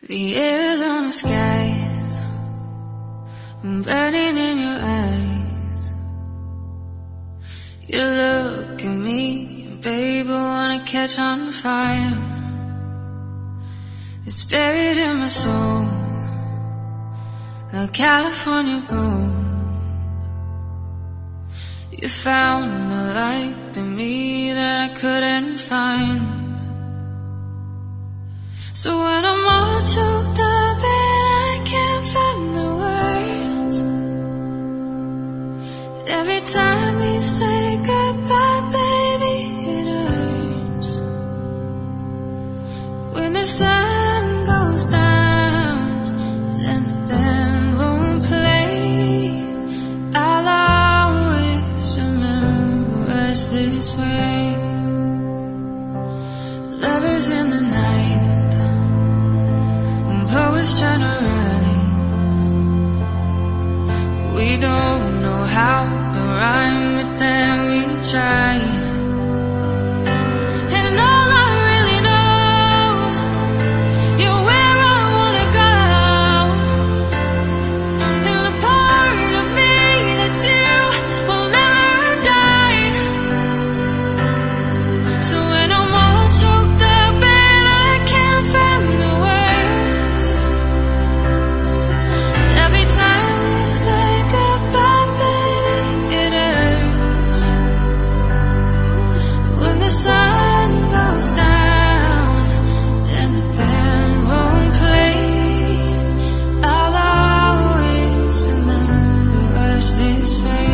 The air's on the skies, I'm burning in your eyes. You look at me, and babe, I wanna catch on fire. It's buried in my soul, like California gold. You found the light in me that I couldn't find. So when I'm all choked up and I can't find the words, every time we say goodbye, baby, it hurts. When the sun goes down and the band won't play, I'll always remember us this way. Lovers in the night, poets trying to write. We don't know how to rhyme, but then we try. And all I really know, you're where I wanna go, and the part of me that's you will never die. So when I'm all choked up and I can't find the words, every time we say goodbye, baby, it hurts. When the sun goes down and the band won't play, I'll always remember us this way.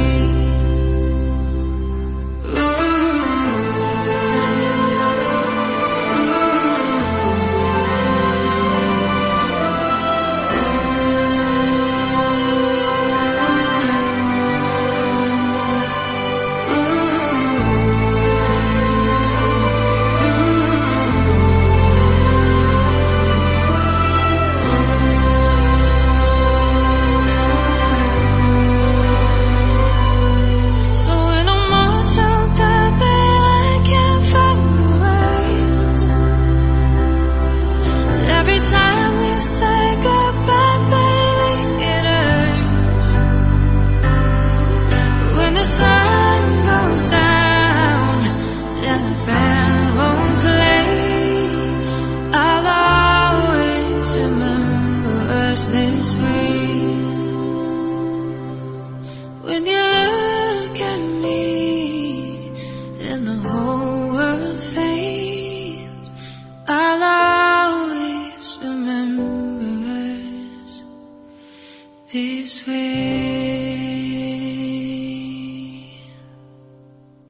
So when I'm all choked up and I can't find the words, every time we say goodbye, baby, it hurts. When the sun goes down and the band won't play, I'll always remember us this way. When you look at me and the whole world fades, I'll always remember us this way.